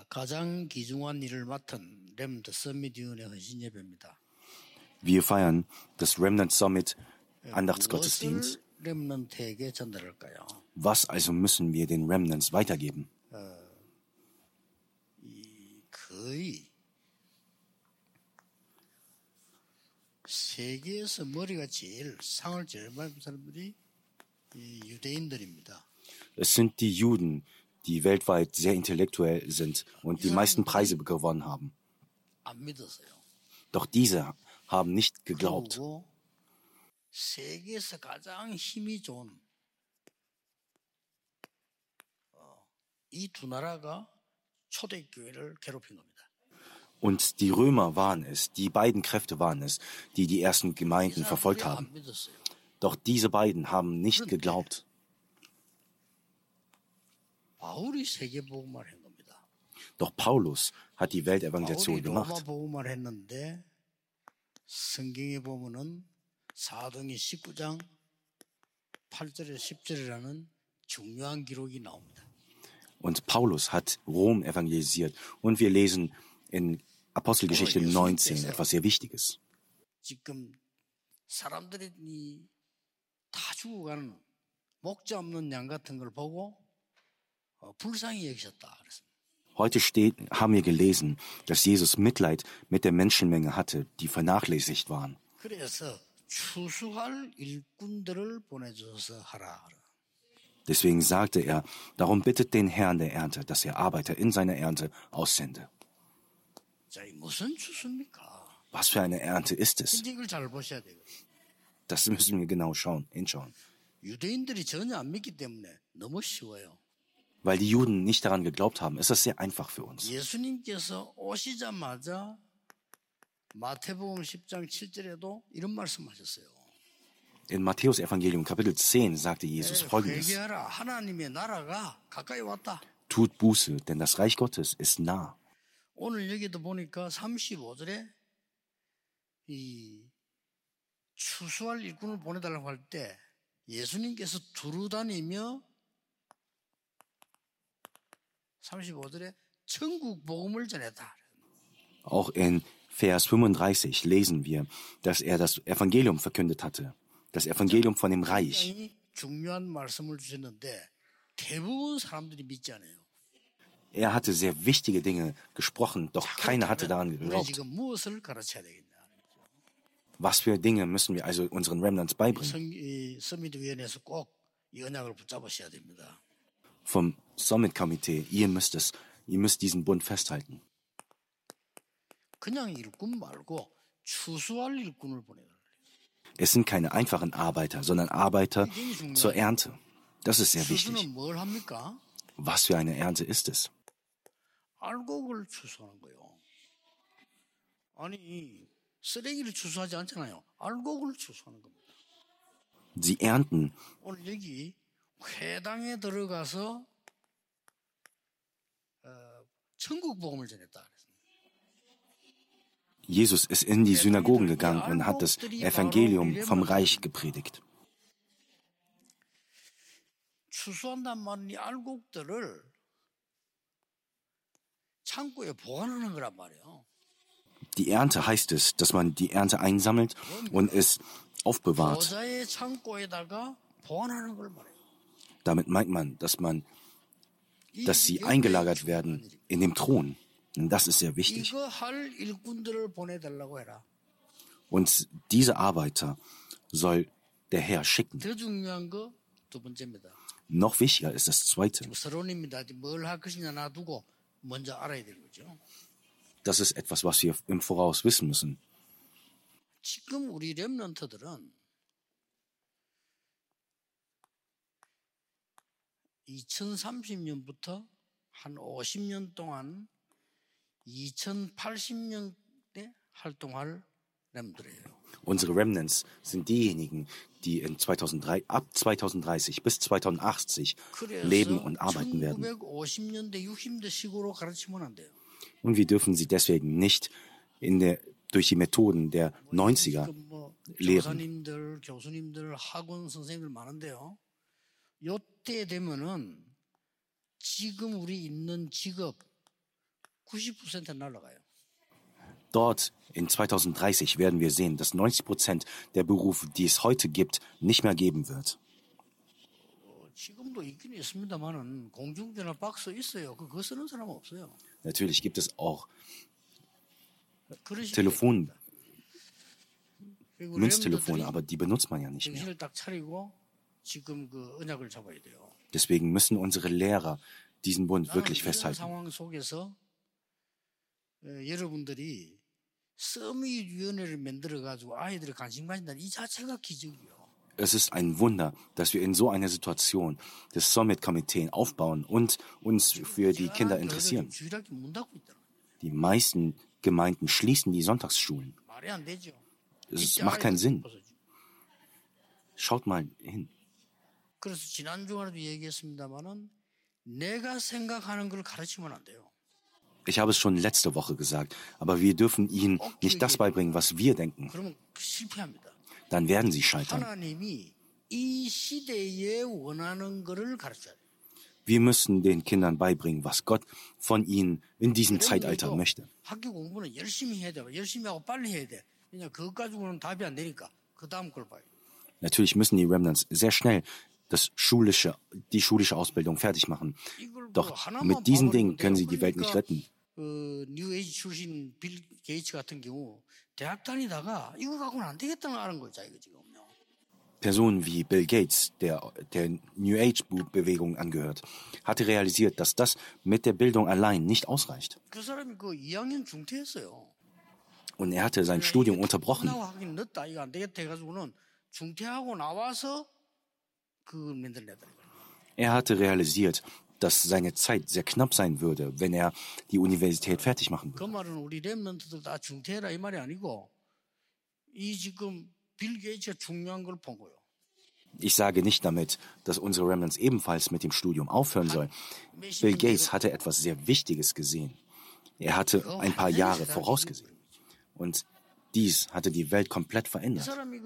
가장 귀중한 일을 맡은 렘넌트 서밋 위원회 헌신 예배입니다. Wir feiern das Remnant Summit Andachtsgottesdienst. 무엇을 렘넌트에게 전달할까요? Was also müssen wir den Remnants weitergeben? 거의 세계에서 머리가 상을 제일 받은 사람들이 유대인들입니다. Es sind die Juden, die weltweit sehr intellektuell sind und die meisten Preise gewonnen haben. 안 믿었어요. Doch diese haben nicht geglaubt. 그리고 세계에서 가장 힘이 좋은 이 두 나라가 초대교회를 괴롭힌 겁니다. Und die Römer waren es, die beiden Kräfte waren es, die die ersten Gemeinden verfolgt haben. Doch diese beiden haben nicht geglaubt. 바울이 세계복음을 한 겁니다. Doch Paulus hat die Weltevangelisation 바울이 gemacht. 로마 복음을 했는데 성경에 보면은 사도행전 19장 8절에 10절이라는 중요한 기록이 나옵니다. Und Paulus hat Rom evangelisiert. Und wir lesen in Apostelgeschichte 19 etwas sehr Wichtiges. 지금 사람들이 다 죽어가는 목자 없는 양 같은 걸 보고 불쌍히 여기셨다 그랬습니다. Heute haben wir gelesen, dass Jesus Mitleid mit der Menschenmenge hatte, die vernachlässigt waren. 그래서 추수할 일꾼들을 보내줘서 하라. Deswegen sagte er, darum bittet den Herrn der Ernte, dass er Arbeiter in seiner Ernte aussende. 자, 무슨 추수입니까? Was für eine Ernte ist es? 이걸 잘 보셔야 돼요. Das müssen wir genau hinschauen. 유대인들이 전혀 안 믿기 때문에 너무 쉬워요. Weil die Juden nicht daran geglaubt haben, ist das sehr einfach für uns. 예수님께서 오시자마자 마태복음 10장 7절에도 이런 말씀하셨어요. In Matthäus Evangelium Kapitel 10 sagte Jesus Folgendes. 회개하라. 하나님의 나라가 가까이 왔다. Tut Buße, denn das Reich Gottes ist nah. 오늘 여기도 보니까 35절에 이 추수할 일꾼을 보내달라고 할 때 예수님께서 두루 다니며 35절에 천국 복음을 전했다. Auch in Vers 35 lesen wir, dass er das Evangelium verkündet hatte. Das Evangelium von dem Reich. 중요한 말씀을 주셨는데 대부분 사람들이 믿지 않아요. Er hatte sehr wichtige Dinge gesprochen, doch keiner hatte daran geglaubt. 지금 무엇을 가르쳐야 되겠냐? Was für Dinge müssen wir also unseren Remnants beibringen? 서밋위원회에서 꼭 이 언약을 붙잡으셔야 됩니다. Vom Summit-Komitee, ihr müsst diesen Bund festhalten. 그냥 일꾼 말고 추수할 일꾼을 보내달라. Es sind keine einfachen Arbeiter, sondern Arbeiter zur Ernte. Das ist sehr wichtig. 추수는 뭘 합니까? Was für eine Ernte ist es? 알곡을 추수하는 거예요. 아니 쓰레기를 추수하지 않잖아요. 알곡을 추수하는 겁니다. Sie ernten. 오늘 여기 회당에 들어가서 천국 복음을 전했다. Jesus ist in die Synagogen gegangen und hat das Evangelium vom Reich gepredigt. 추수한단 말은 이 알곡들을 창고에 보관하는 거란 말이에요. Die Ernte heißt es, dass man die Ernte einsammelt und es aufbewahrt. 보좌의 창고에다가 보관하는 걸 말해요. Damit meint man, dass sie eingelagert werden in dem Thron. Und das ist sehr wichtig. 이거 할 일꾼들을 보내달라고 해라. Und diese Arbeiter soll der Herr schicken. 더 중요한 거 두 번째입니다. Noch wichtiger ist das Zweite. 서론입니다. 뭘 할 것이냐 놔두고 먼저 알아야 되는 거죠. Das ist etwas, was wir im Voraus wissen müssen. 지금 우리 렘넌트들은 2030년부터 한 50년 동안 2080년대 활동할 렘들이에요. Unsere Remnants sind diejenigen, die ab 2030 bis 2080 leben und arbeiten werden. 1950년대, 60년대 식으로 가르치면 안 돼요. Und wir dürfen sie deswegen nicht durch die Methoden der 90er lehren. 교수님들, 학원 선생님들 많은데요. 요때 되면은 지금 우리 있는 직업, 90% 날아가요. Dort in 2030 werden wir sehen, dass 90% der Berufe, die es heute gibt, nicht mehr geben wird. 지금도 있긴 있습니다만은 공중전화 박스 있어요. 그거 쓰는 사람 없어요. Natürlich gibt es auch 그러시기 Telefon, 그리고 Münztelefone, 렘들들이 aber die benutzt man ja nicht mehr. 정신을 딱 차리고 지금 그 언약을 잡아야 돼요. Deswegen müssen unsere Lehrer diesen Bund 나는 wirklich 이런 festhalten. 상황 속에서 여러분들이 서밋위원회를 만들어가지고 아이들을 관심 가진다는 이 자체가 기적이요. Es ist ein Wunder, dass wir in so einer Situation das Summit-Komitee aufbauen und uns für die Kinder interessieren. 주일학교 문 닫고 있더라고요. Die meisten Gemeinden schließen die Sonntagsschulen. 말이 안 되죠. Es macht keinen Sinn. Schaut mal hin. 그래서 지난 주간에도 얘기했습니다마는 내가 생각하는 걸 가르치면 안 돼요. Ich habe es schon letzte Woche gesagt, aber wir dürfen ihnen nicht das beibringen, was wir denken. 그러면 실패합니다. Dann werden sie scheitern. 하나님이 이 시대에 원하는 것을 가르쳐야 돼요. Wir müssen den Kindern beibringen, was Gott von ihnen in diesem Zeitalter möchte. 학교 공부는 열심히 해야 돼요. 열심히 하고 빨리 해야 돼. 그냥 그것 가지고는 답이 안 되니까 그 다음 걸 봐요. Natürlich müssen die Remnants sehr schnell die schulische Ausbildung fertig machen. Doch mit diesen Dingen können sie die Welt nicht retten. 뉴 에이지 출신 빌 게이츠 같은 경우 대학 다니다가 이거 갖고는 안 되겠다는 걸 아는 거죠, 이거 지금요. Personen wie Bill Gates, der New Age-Bewegung angehört, hatte realisiert, dass das mit der Bildung allein nicht ausreicht. 그 사람이 그 2학년 중퇴했어요. Und er hatte sein Studium unterbrochen. 하긴 늦다, 이거 안 되겠다 해가지고는 중퇴하고 나와서 그걸 만들려다. Er hatte realisiert, dass seine Zeit sehr knapp sein würde, wenn er die Universität fertig machen 그 würde. 말은 우리 렘넌트들 다 중퇴해라 이 말이 아니고 이 지금 빌 게이츠가 중요한 걸 본 거예요. Ich sage nicht damit, dass unsere Remnants ebenfalls mit dem Studium aufhören sollen. Bill Gates hatte etwas sehr Wichtiges gesehen. Er hatte ein paar Jahre vorausgesehen. Und dies hatte die Welt komplett 이 verändert. 사람이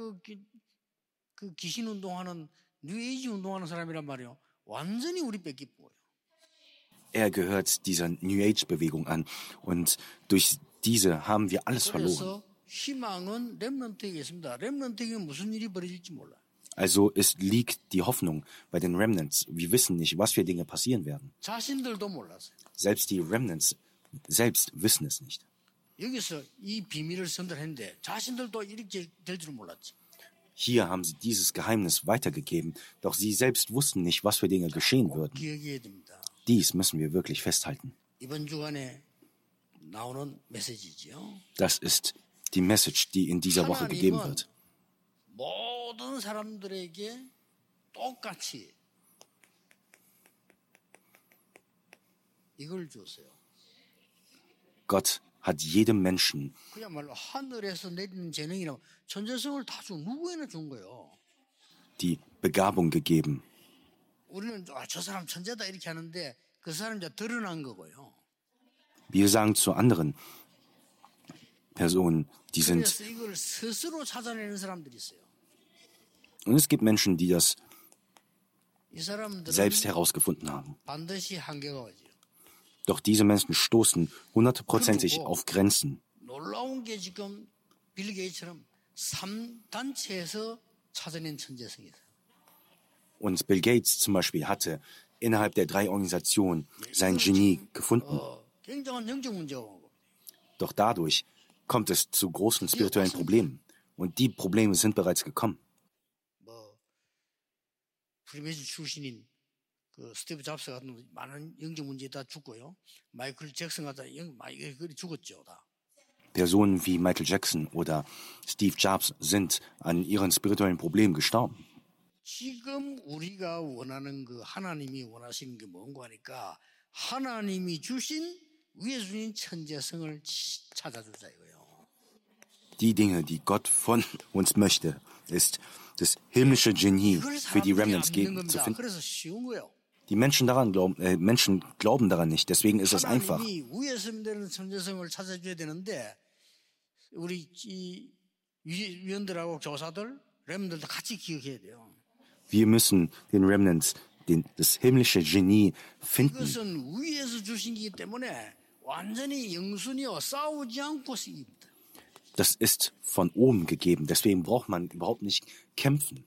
그 귀신 운동하는 뉴 에이지 운동하는 사람이란 말이에요. 완전히 우리 뺏기 보여요. Er gehört dieser New Age-Bewegung an. Und durch diese haben wir alles verloren. 그래서 희망은 렘넌트에게 있습니다. 렘넌트에게 무슨 일이 벌어질지 몰라요. Also liegt die Hoffnung bei den Remnants. Wir wissen nicht, was für Dinge passieren werden. 자신들도 몰랐어요. Selbst die Remnants selbst wissen es nicht. 여기서 이 비밀을 선들했는데 자신들도 이렇게 될 줄은 몰랐지. Hier haben sie dieses Geheimnis weitergegeben, doch sie selbst wussten nicht, was für Dinge geschehen würden. 기억해야 됩니다. Dies müssen wir wirklich festhalten. 이번 주간에 나오는 메시지지요. Das ist die Message, die in dieser Woche gegeben wird. 모든 사람들에게 똑같이 이걸 줬어요. Gott hat jedem Menschen 그야말로 하늘에서 내리는 재능이라고 천재성을 다 준 누구에나 준 거예요. die Begabung gegeben. 우리는 저 사람 천재다 이렇게 하는데 그 사람 이제 드러난 거고요. Wir sagen zu anderen Personen, die sind, 그래서 이걸 스스로 찾아내는 사람들이 있어요. und es gibt Menschen, die das 이 사람들은 selbst herausgefunden haben. 반드시 한계가 오죠. Doch diese Menschen stoßen hundertprozentig auf Grenzen. 놀라운 게 지금 빌 게이츠처럼 3단체에서 찾아낸 천재성이다. Und Bill Gates zum Beispiel hatte innerhalb der 3 Organisationen sein Genie gefunden. 굉장한 영적 문제가 온 겁니다. Doch dadurch kommt es zu großen spirituellen Problemen. Und die Probleme sind bereits gekommen. 프리메이슨 출신인 그 스티브 잡스 같은 많은 영적 문제에 다 죽고요. 마이클 잭슨 같은 그리 죽었죠, 다. Personen wie Michael Jackson oder Steve Jobs sind an ihren spirituellen Problemen gestorben. 지금 우리가 원하는 그 하나님이 원하시는 게 뭔가 하니까 하나님이 주신 위에 주신 천재성을 찾아주자 이거예요. Die Dinge, die Gott von uns möchte, ist das himmlische Genie für die Remnants zu finden. 그래서 쉬운 거예요. Die Menschen glauben daran nicht, deswegen ist es einfach. 하나님이 위에서 되는 천재성을 찾아줘야 되는데 우리 이 위원들하고 교사들, 렘들도 같이 기억해야 돼요. Wir müssen den Remnants das himmlische Genie finden. 이것은 위에서 주신 거기 때문에 완전히 영순이요 싸우지 않고 생깁니다. Das ist von oben gegeben. Deswegen braucht man überhaupt nicht kämpfen.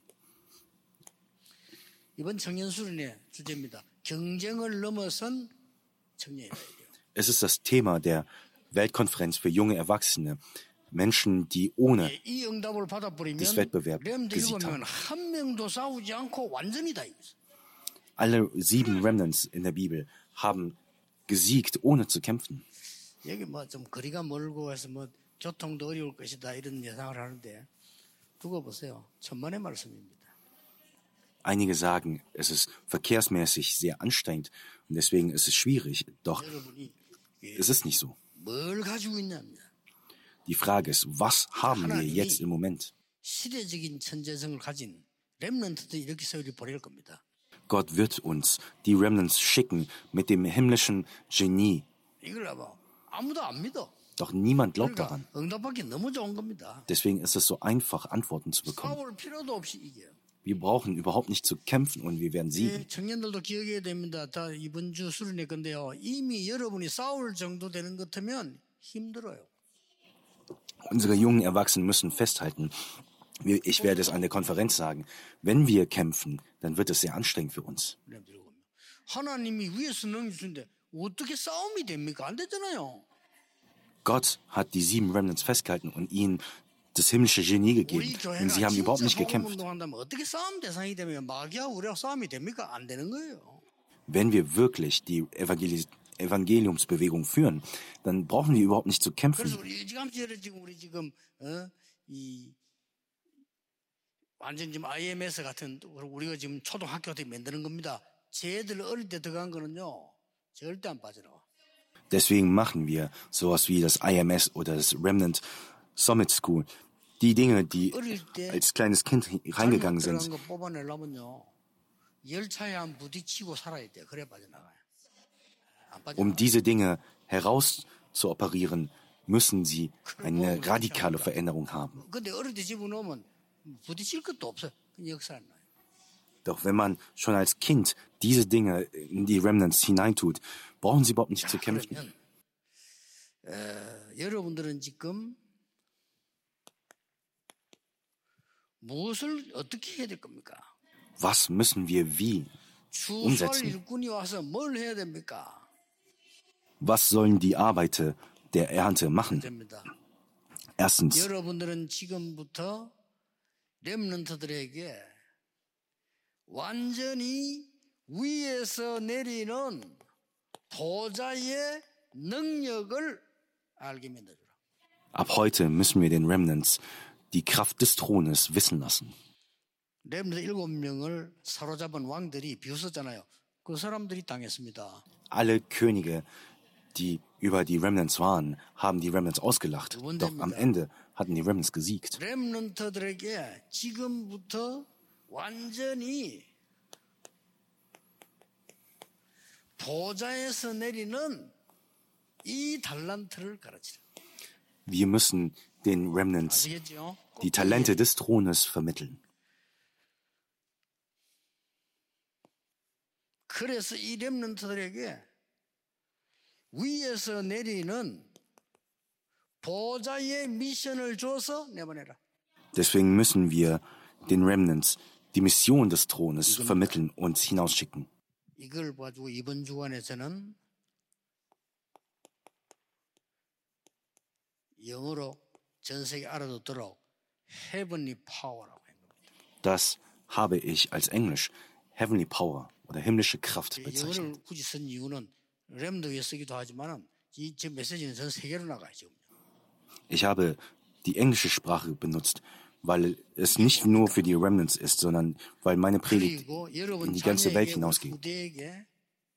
이번 청년 수련회 주제입니다. 경쟁을 넘어선 청년이라 해요. Es ist das Thema der Weltkonferenz für junge Erwachsene. Menschen, die ohne 이 응답을 받아버리면 des Wettbewerbs 렘들 gesiegt 7명은 haben. 한 명도 싸우지 않고 완전히 다 이겼어요. Alle 7 Remnants in der Bibel haben gesiegt, ohne zu kämpfen. 여기 뭐 좀 거리가 멀고 해서 뭐 교통도 어려울 것이다 이런 예상을 하는데 두고 보세요. 천만의 말씀입니다. Einige sagen, es ist verkehrsmäßig sehr anstrengend und deswegen ist es schwierig. Doch 여러분이 es ist nicht so. 뭘 가지고 있냐면 Die Frage ist, was haben wir jetzt im Moment? 시대적인 천재성을 가진 렘넌트도 이렇게 세월이 보낼 겁니다. Gott wird uns die Remnants schicken mit dem himmlischen Genie. 이걸 봐봐. 아무도 안 믿어. Doch niemand glaubt 그러니까 daran. 응답받기 너무 좋은 겁니다. Deswegen ist es so einfach, Antworten zu bekommen. 싸울 필요도 없이 이겨요. Wir brauchen überhaupt nicht zu kämpfen und wir werden siegen. 청년들도 기억해야 됩니다. 다 이번 주 수련회 건데요. 이미 여러분이 싸울 정도 되는 것 같으면 힘들어요. Unsere jungen Erwachsenen müssen festhalten, ich werde es an der Konferenz sagen, wenn wir kämpfen, dann wird es sehr anstrengend für uns. 하나님이 위에서 능력 주는데 어떻게 싸움이 됩니까? 안 되잖아요. Gott hat die 7 Remnants festgehalten und ihnen das himmlische Genie gegeben. Und sie haben überhaupt nicht gekämpft. 어떻게 싸움 대상이 되면 마귀와 우리하고 싸움이 됩니까? 안 되는 거예요. Wenn wir wirklich die Evangeliumsbewegung führen, dann brauchen wir überhaupt nicht zu kämpfen. 그래서 우리 지금 이 완전 지금 IMS 같은 우리가 지금 초등학교 때 만드는 겁니다. 쟤들 어릴 때 들어간 거는요 절대 안 빠져나와. Deswegen machen wir sowas wie das IMS oder das Remnant Summit School. Die Dinge, die als kleines Kind reingegangen sind, 거 뽑아내려면요 열차에 한 부딪히고 살아야 돼. 그래 빠져나가요. 안 빠져나가요. diese Dinge herauszuoperieren, müssen sie eine radikale Veränderung haben. 근데 어릴 때 집어넣으면 부딪힐 것도 없어요. 역사 안 나요. Doch wenn man schon als Kind diese Dinge in die Remnants hineintut, brauchen sie überhaupt nicht zu kämpfen. 그러면 여러분들은 지금 무엇을 어떻게 해야 될 겁니까? Was müssen wir wie 추수할 umsetzen? 일꾼이 와서 뭘 해야 됩니까? Was sollen die Arbeiter der Ernte machen? 됩니다. Erstens, 여러분들은 지금부터 렘넌트들에게 완전히 위에서 내리는 보좌의 능력을 알게 만들어라. ab heute müssen wir den Remnants die Kraft des Thrones wissen lassen. 렘넌트 7명을 사로잡은 왕들이 비웃었잖아요. 그 사람들이 당했습니다. Alle Könige, die über die Remnants waren, haben die Remnants ausgelacht. Doch am Ende hatten die Remnants gesiegt. 렘넌트들에게 지금부터 완전히 보좌에서 내리는 이 달란트를 가르치라. Wir müssen den Remnants 아시겠죠? die Talente des Thrones vermitteln. 그래서 이 렘넌트들에게 위에서 내리는 보좌의 미션을 줘서 내보내라. Deswegen müssen wir den Remnants die Mission des Thrones vermitteln und hinausschicken. 이걸 봐주고 이번 주간에서는 영어로 전 세계 알아듣도록 Heavenly Power라고 한 겁니다. Das habe ich als Englisch Heavenly Power oder himmlische Kraft bezeichnet. 영어를 굳이 쓴 이유는 렘도 위에 쓰기도 하지만 이 메시지는 전 세계로 나가죠. Ich habe die englische Sprache benutzt, weil es nicht nur für die Remnants ist, sondern weil meine Predigt 그리고 in 여러분 die ganze Welt 자녀에게 hinausgeht. 후대에게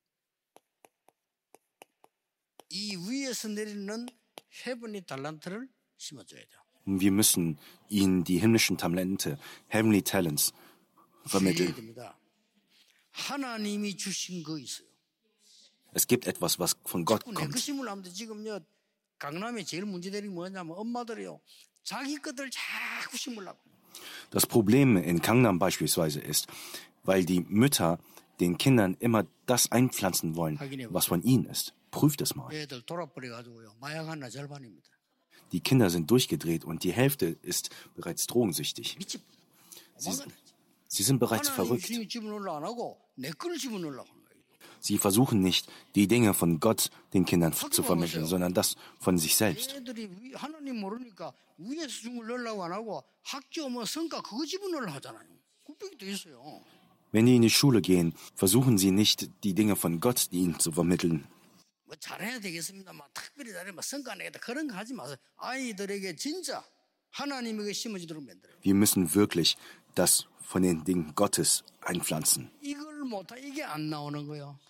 이 위에서 내리는 헤븐리 달란트를 심어줘야 돼요. Und wir müssen ihnen die himmlischen Talente, Heavenly Talents, vermitteln. 됩니다. 하나님이 주신 거 있어요. Es gibt etwas, was von Gott 내 kommt. 것임을 하는데 지금요 강남에 제일 문제되는 게 뭐냐면 엄마들이요 자기 것들 자꾸 심으려고. Das Problem in Gangnam beispielsweise ist, weil die Mütter den Kindern immer das einpflanzen wollen, was von ihnen ist. Prüft es mal. 애들 돌아버려가지고요. 마약 하나 절반입니다. Die Kinder sind durchgedreht und die Hälfte ist bereits drogensüchtig. 미치. Sie sind bereits 하나님 verrückt. 주님이 집어넣으려 안 하고 내 거를 집어넣으려고 하는 거예요. Sie versuchen nicht, die Dinge von Gott den Kindern zu vermitteln, sondern das von sich selbst. 애들이 하나님 모르니까 위에서 준 걸 넣으려고 안 하고 학교 오면 성과 그거 집어넣으려 하잖아요. 굿백이 돼 있어요. Wenn die in die Schule gehen, versuchen sie nicht, die Dinge von Gott ihnen zu vermitteln. 뭐 잘해야 되겠습니다. 막 특별히 잘해, 막 성과 내겠다 그런 거 하지 마세요. 아이들에게 진짜 하나님에게 심어지도록 만들어요. Wir müssen wirklich das von den Dingen Gottes einpflanzen. 이걸 못하 이게 안 나오는 거예요.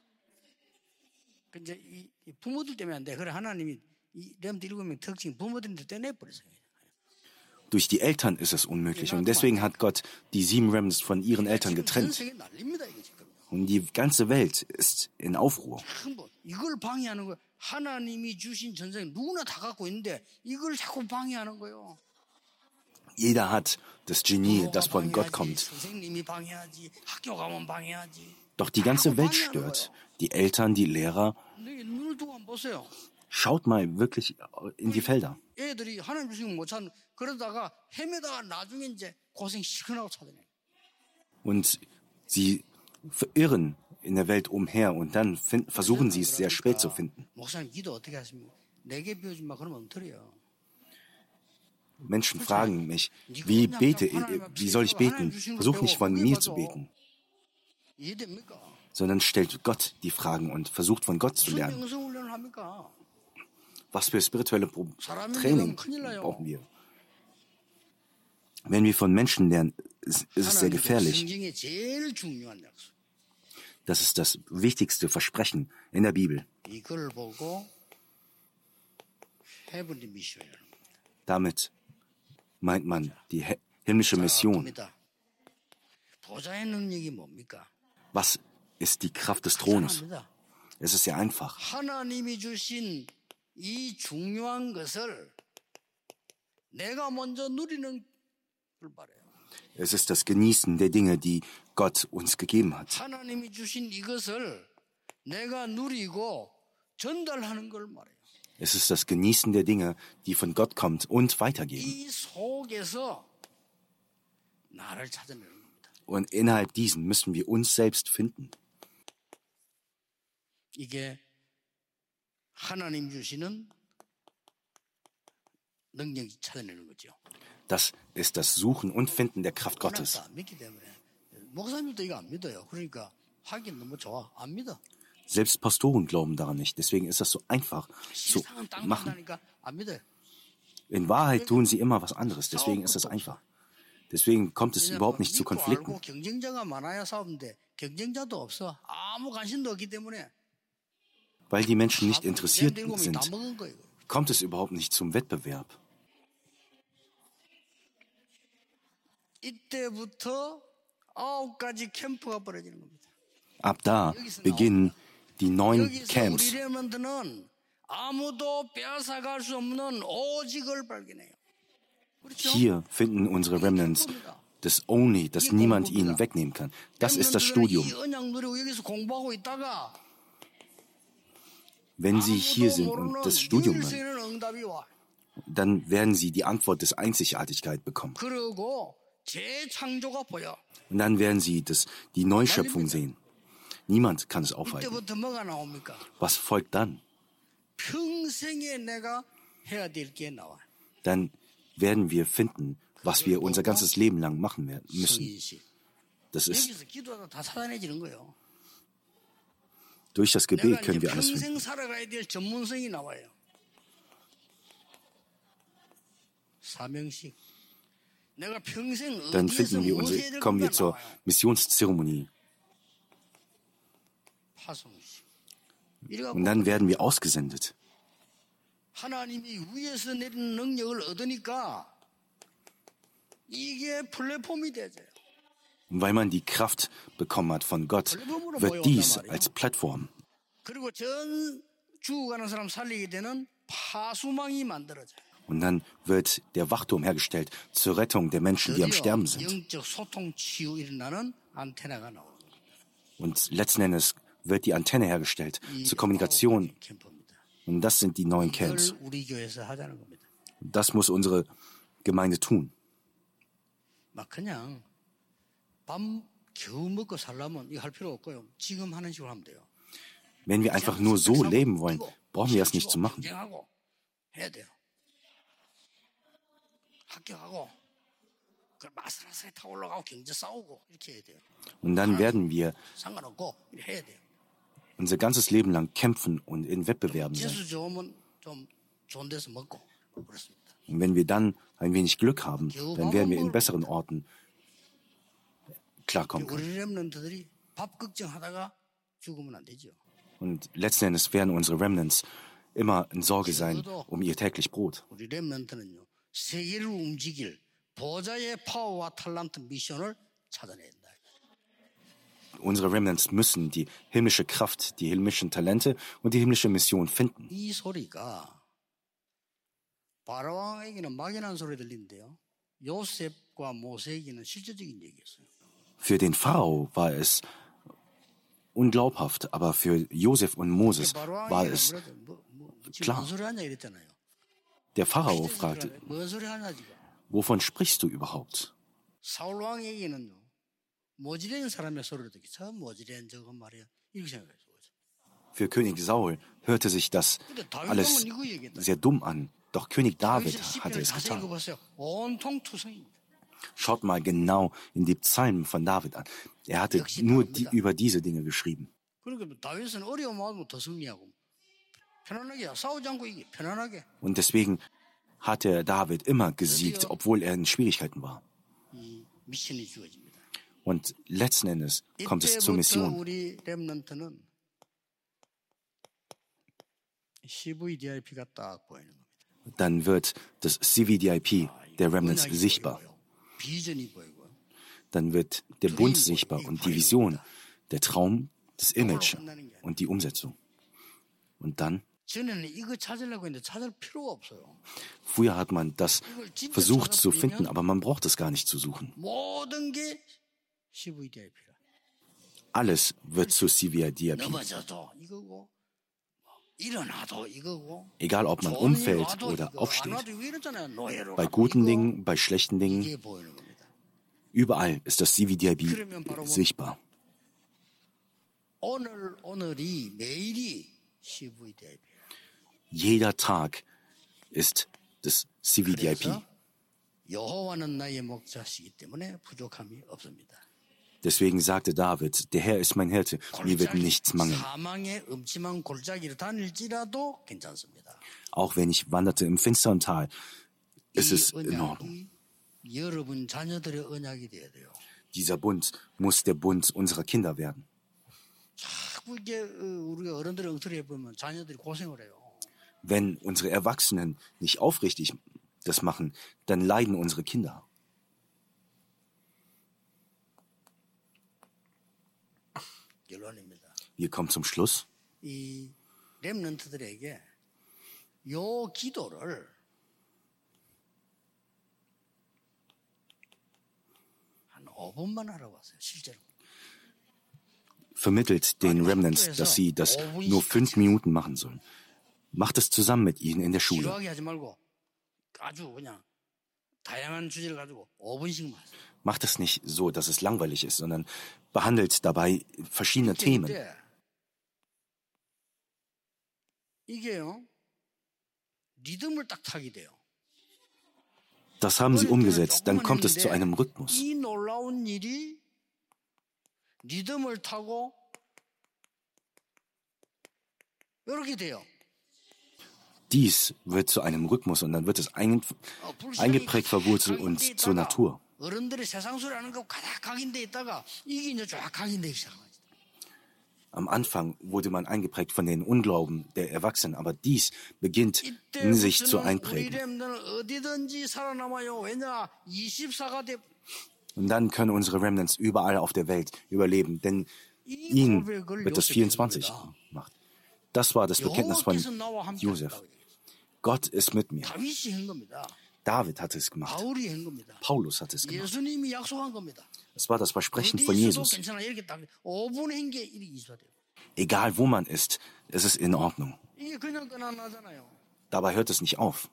근데 이 부모들 때문에 안 돼. 그래 하나님이 이 렘드 7명 특징 부모들한테 떼내버렸어요. Durch die Eltern ist es unmöglich und deswegen hat Gott die 7 Remnants von ihren Eltern 전 getrennt. 세계 난립니다 이게 지금. Und die ganze Welt ist in Aufruhr. 한번 이걸 방해하는 거예요. 하나님이 주신 전생에 누구나 다 갖고 있는데 이걸 자꾸 방해하는 거예요. Jeder hat das Genie, das von Gott kommt. 선생님이 방해하지, 학교 가면 방해하지. Doch die ganze Welt stört. Die Eltern, die Lehrer. 눈을 두고 한번 보세요. Schaut mal wirklich in die Felder. 애들이 하나님 주신 못 찾는 그러다가 헤매다가 나중에 이제 고생 시큰하고 찾아내. Und sie verirren in der Welt umher und dann versuchen sie es sehr spät zu finden. 목사님 기도 어떻게 하십니까? 내게 배우지 마 그러면 엉터리요. Menschen fragen mich, wie soll ich beten? Versuch nicht von mir zu beten, 이해됩니까? sondern stellt Gott die Fragen und versucht von Gott zu 무슨 lernen. 영성 훈련을 합니까? Was für spirituelle Training brauchen wir? Wenn wir von Menschen lernen, ist es sehr gefährlich. 성경의 제일 중요한 약속. Das ist das wichtigste Versprechen in der Bibel. 이걸 보고 헤븐리 미션을. Damit meint man die himmlische Mission. 보좌의 능력이 뭡니까? Was ist die Kraft des Thrones? Es ist sehr einfach. 하나님이 주신 이 중요한 것을 내가 먼저 누리는 걸 바라요. Es ist das Genießen der Dinge, die Gott uns gegeben hat. 하나님이 주신 이것을 내가 누리고 전달하는 걸 말해요. Es ist das Genießen der Dinge, die von Gott kommt und weitergeben. 이 속에서 나를 찾아내는 겁니다. Und innerhalb diesen müssen wir uns selbst finden. 이게 하나님 주시는 능력이 찾아내는 거죠. Das ist das Suchen und Finden der Kraft Gottes. 믿기 때문에 목사님도 이거 안 믿어요. 그러니까 하긴 너무 좋아. 안 믿어. Selbst Pastoren glauben daran nicht. Deswegen ist das so einfach zu 세상은 땅 machen. 만다니까 안 믿어요. In Wahrheit tun sie immer was anderes. Deswegen ist es einfach. Deswegen kommt es überhaupt nicht zu Konflikten. 경쟁자가 많아야 싸우는데 경쟁자도 없어. 아무 관심도 없기 때문에 Weil die Menschen nicht interessiert 다 sind, 먹은 거예요. kommt es überhaupt nicht zum Wettbewerb. 이때부터 9가지 캠프가 벌어지는 겁니다. Ab da beginnen die 9 여기서 Camps. 우리 레몬드는 아무도 빼앗아갈 수 없는 오직을 발견해요. 그렇죠? Hier finden unsere Remnants das Only, das niemand ihnen wegnehmen kann. Das ist das Studium. 이 언약 누리고 여기서 공부하고 있다가 Wenn sie hier sind und das Studium lernen, 유일세는 응답이 와. dann werden sie die Antwort des Einzigartigkeit bekommen. 그리고 재창조가 보여. Und dann werden sie die Neuschöpfung sehen. Niemand kann es aufhalten. 이때부터 뭐가 나옵니까? Was folgt dann? 평생에 내가 해야 될 게 나와. Dann werden wir finden, was wir unser ganzes Leben lang machen müssen. 성인식. Das ist, 여기서 기도하다 다 찾아내지는 거예요. durch das 내가 Gebet 이제 können wir alles finden. 평생 살아가야 될 전문성이 나와요. 사명식. 내가 평생 Dann 어디에서 finden wir 무엇을 해야 될 kommen wir 건가 zur 나와요. Missionszeremonie. 파송식. Und dann werden wir ausgesendet. 하나님이 위에서 내리는 능력을 얻으니까 이게 플랫폼이 되죠. Und weil man die Kraft bekommen hat von Gott, wird dies als Plattform. 그리고 전 죽어가는 사람 살리게 되는 파수망이 만들어져요. Und dann wird der Wachturm hergestellt zur Rettung der Menschen, die am Sterben sind. 영적 소통 치유 일어나는 안테나가 나오는 거예요. Und letzten Endes wird die Antenne hergestellt zur Kommunikation. 캠프입니다. Und das sind die neuen 이걸 Camps. 우리 교회에서 하자는 겁니다. Das muss unsere Gemeinde tun. 막 그냥 밥 겨우 먹고 살려면 이거 할 필요 없고요. 지금 하는 식으로 하면 돼요. Wenn wir einfach nur so leben wollen, brauchen wir das nicht zu machen. 경쟁하고 해야 돼요. 합격하고 그 마스라스에 타 올라가고 경제 싸우고 이렇게 해야 돼요. Und dann werden wir 상관없고 이렇게 해야 돼요. unser ganzes Leben lang kämpfen und in Wettbewerben sein. 재수 좋으면 좀 좋은 데서 먹고 그렇습니다. Und wenn wir dann ein wenig Glück haben, dann werden wir in besseren Orten klarkommen können. 우리 렘넌트들이 밥 걱정하다가 죽으면 안 되죠. Und letzten Endes werden unsere Remnants immer in Sorge sein um ihr täglich Brot. 우리 렘넌트는요 세계를 움직일 보좌의 파워와 탤런트 미션을 찾아내야 된다. Unsere Remnants müssen die himmlische Kraft, die himmlischen Talente und die himmlische Mission finden. 이 소리가 바로왕에게는 막연한 소리 들리는데요. 요셉과 모세에게는 실제적인 얘기였어요. Für den Pharao war es unglaubhaft, aber für Josef und Moses war es klar. 뭔 소리 하냐 이랬잖아요. Der Pharao fragte, 뭔 소리 하냐 지금. wovon sprichst du überhaupt? 사울 왕에게는요. 모지레인 사람의 소리를 듣기 저 모지레인 저거 말이야. 이렇게 생각했어요. Für König Saul hörte sich das 근데 다윗 alles 왕은 이거 얘기했다. sehr dumm an. Doch König David 다윗의 hatte 시편을 es 자세히 getan. 읽어보세요. 온통 투성입니다. Schaut mal genau in die Psalmen von David an. Er hatte nur über diese Dinge geschrieben. 그러니까 다윗은 어려움 마음으로 더 승리하고 편안하게 싸우지 않고 이게 편안하게 Und deswegen hatte David immer gesiegt, obwohl er in Schwierigkeiten war. 이 미션이 주어집니다. Und letzten Endes kommt es zur 이때부터 Mission. 우리 렘넌트는 CVDIP가 딱 보이는 겁니다. Dann wird das CVDIP der Remnants 은약이 sichtbar. 보이고요. 비전이 보이고요. Dann wird der Bund sichtbar und die Vision, der Traum, das Image und die Umsetzung. Und dann, 전에는 이거 찾으려고 했는데 찾을 필요가 없어요. früher hat man das versucht zu finden, aber man braucht es gar nicht zu suchen. 모든 게 CVDIP라. Alles wird zu CVDIP. 넘어져도 이거고 일어나도 이거고 Egal ob man 좋은 일 umfällt 와도 oder 이거, 안 aufsteht. 와도 이거 이러잖아요. 노예로 Bei 가고 guten 이거, Dingen, bei schlechten Dingen, 이게 보이는 겁니다. überall ist das CVDIP sichtbar. 오늘이 매일이 CVDIP야. Jeder Tag ist das CVDIP. 그래서 여호와는 나의 목자시기 때문에 부족함이 없습니다. Deswegen sagte David, der Herr ist mein Hirte, mir wird nichts mangeln. 사망의 음침한 골짜기를 다닐지라도 괜찮습니다. Auch wenn ich wanderte im finsteren Tal, ist 이 es in Ordnung. 언약이 여러분 자녀들의 언약이 돼야 돼요. Dieser Bund muss der Bund unserer Kinder werden. 자꾸 이게 우리가 어른들의 엉터리 해보면 자녀들이 고생을 해요. Wenn unsere Erwachsenen nicht aufrichtig das machen, dann leiden unsere Kinder. 결론입니다. Wir kommen zum Schluss. 이 렘넌트들에게 요 기도를 한 5분만 하라고 하세요. 실제로. Vermittelt den Remnants, dass sie das nur 5 Minuten machen sollen. Macht es zusammen mit ihnen in der Schule. 지루하게 하지 말고 아주 그냥 다양한 주제를 가지고 5분씩만 하세요. Macht es nicht so, dass es langweilig ist, sondern behandelt dabei verschiedene Themen. 이게요. 리듬을 딱 타게 돼요. Das haben sie umgesetzt, dann kommt es zu einem Rhythmus. 이 놀라운 일이 리듬을 타고 이렇게 돼요. Dies wird zu einem Rhythmus und dann wird es eingeprägt, verwurzelt und zur Natur. 어른들이 세상 소리 하는 거 가닥 각인돼 있다가 이게 이제 쫙 각인되기 시작합니다. Am Anfang wurde man eingeprägt von den Unglauben der Erwachsenen, aber dies beginnt in sich zu einprägen. 어디든지 살아남아요. 왜냐? 24가 돼. Und dann können unsere Remnants überall auf der Welt überleben, denn ihnen wird das 24 gemacht. Das war das Bekenntnis von Josef. Gott ist mit mir. 다윗이 한 겁니다. David hatte es gemacht. 바울이 한 겁니다. Paulus hat es gemacht. 예수님이 약속한 겁니다. Es war das Versprechen von 어디 있어도 Jesus. 괜찮아. 이렇게 딱 5분에 한 게 이렇게 이수돼요. Egal wo man ist, es ist in Ordnung. 이게 그냥 끝 안 나잖아요. Dabei hört es nicht auf.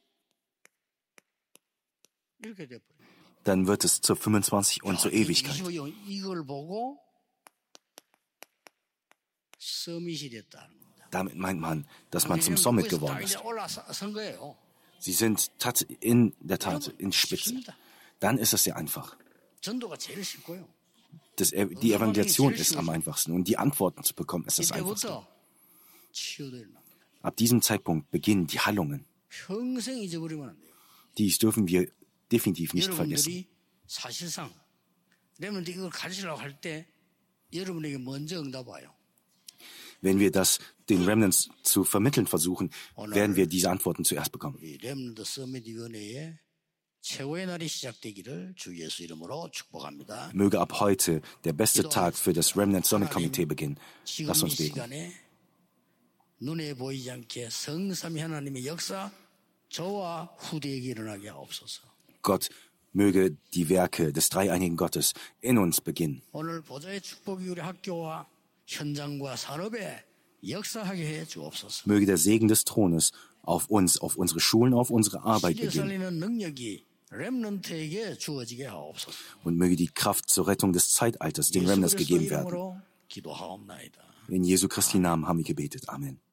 이렇게 돼버려요. Dann wird es zur 25 und zur Ewigkeit. 25년 이걸 보고 서밋이 됐다는 겁니다. Damit meint man, dass man zum Summit geworden ist. 올라선 거예요. Sie sind in der Tat in die Spitze. Dann ist es sehr einfach. 전도가 제일 쉽고요. Die Evangelisation ist am einfachsten und die Antworten zu bekommen ist das einfachste. 이때부터 치유도 일어납니다. Ab diesem Zeitpunkt beginnen die Heilungen. 평생 잊어버리면 안 돼요. Dies dürfen wir definitiv nicht vergessen. 여러분들이 사실상 렘넌트 이걸 가르치려고 할 때 여러분에게 먼저 응답 와요. Wenn wir das den Remnants zu vermitteln versuchen, werden wir diese Antworten zuerst bekommen. 우리 렘넌트 서밋 위원회의 최후의 날이 시작되기를 주 예수 이름으로 축복합니다. Möge ab heute der beste Tag für das Remnant Summit Komitee beginnen. 지금 Lass 이 uns beten. 시간에 눈에 보이지 않게 성삼위 하나님의 역사 저와 후대에게 일어나게 하옵소서. Gott möge die Werke des dreieinigen Gottes in uns beginnen. 오늘 보좌의 축복이 우리 학교와 현장과 산업에 역사하게 해 주옵소서. Möge der Segen des Thrones auf uns, auf unsere Schulen, auf unsere Arbeit 시대 beginnen. 살리는 능력이 렘넌트에게 주어지게 하옵소서. Und möge die Kraft zur Rettung des Zeitalters den Remnants gegeben werden. 이름으로 기도하옵나이다. In Jesu Christi Namen haben wir gebetet. Amen.